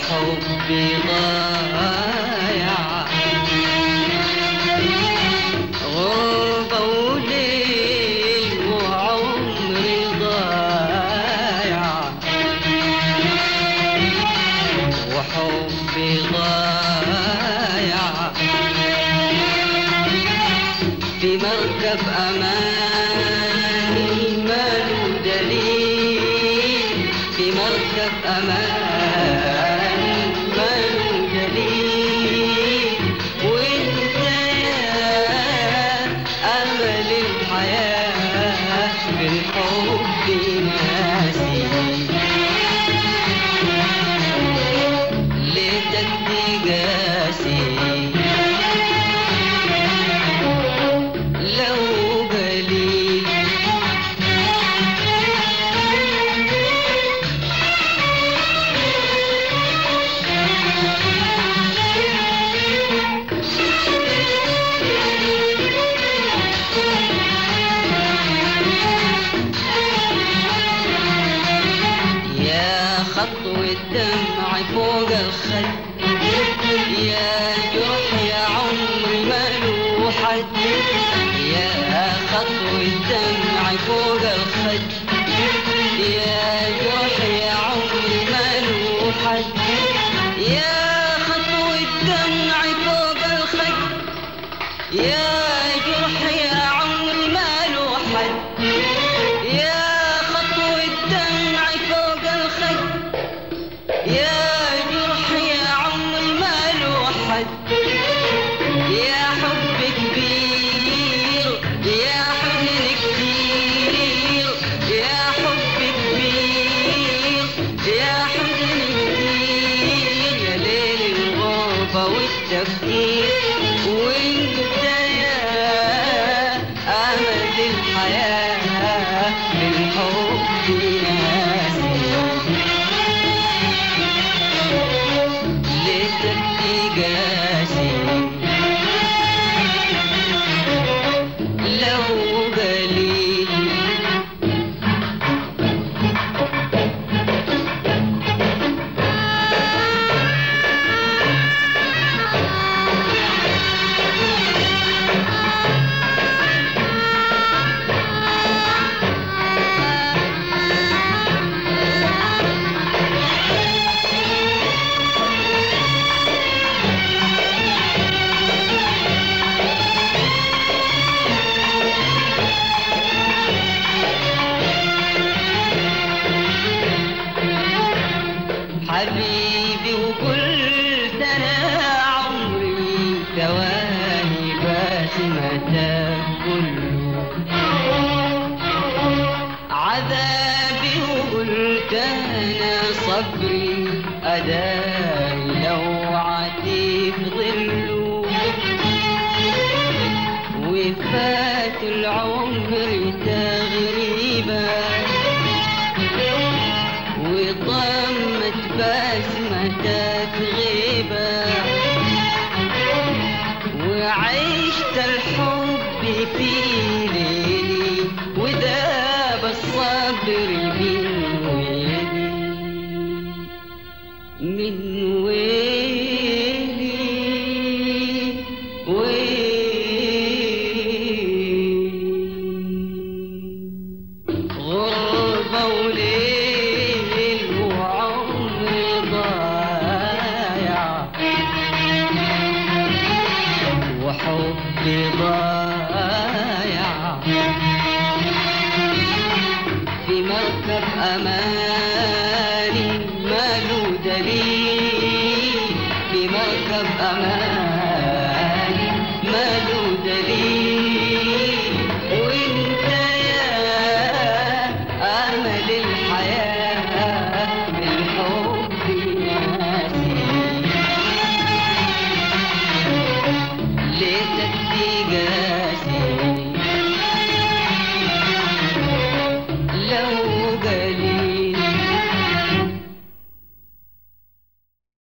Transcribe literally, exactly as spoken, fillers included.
وحبي ضايع، غربة وليل وعمري ضايع، وحبي ضايع في مركب أماني ماله دليل، في مركب أماني ماله دليل، وانت يا أمل الحياة بالحب ناسي، ليتك تجاسي لو بليت. يا خطوة دمع فوق الخد، يا جرح يا عمري ماله حد، يا خطوة دمع فوق الخد، يا جرح يا عمري ماله حد، يا خطوة دمع فوق الخد، يا جرح يا عمري ماله حد، يا خطوة دمع فوق الخد، يا جرح يا عمري ماله حد، يا حب كبير يا حزن كتير، يا حب كبير يا حزن كتير، يا ليل الغربة والتفكير، وانت يا أمل الحياة بالحب ناسي، ليتك تجاسي لو بليت. حبيبي وقلت انا عمري ثواني بسمتك كله عذابي، وقلت انا صبري اداري لوعتي في ظله، وفات العمر تغريبا وضمت بسمتك غيبة، وعشت الحب في ليلي وذاب الصبر من ويلي، من ويلي ويلي، غربة وليل وعمري ضايع، وحبي ضايع في مركب أماني ماله دليل، في مركب أماني ماله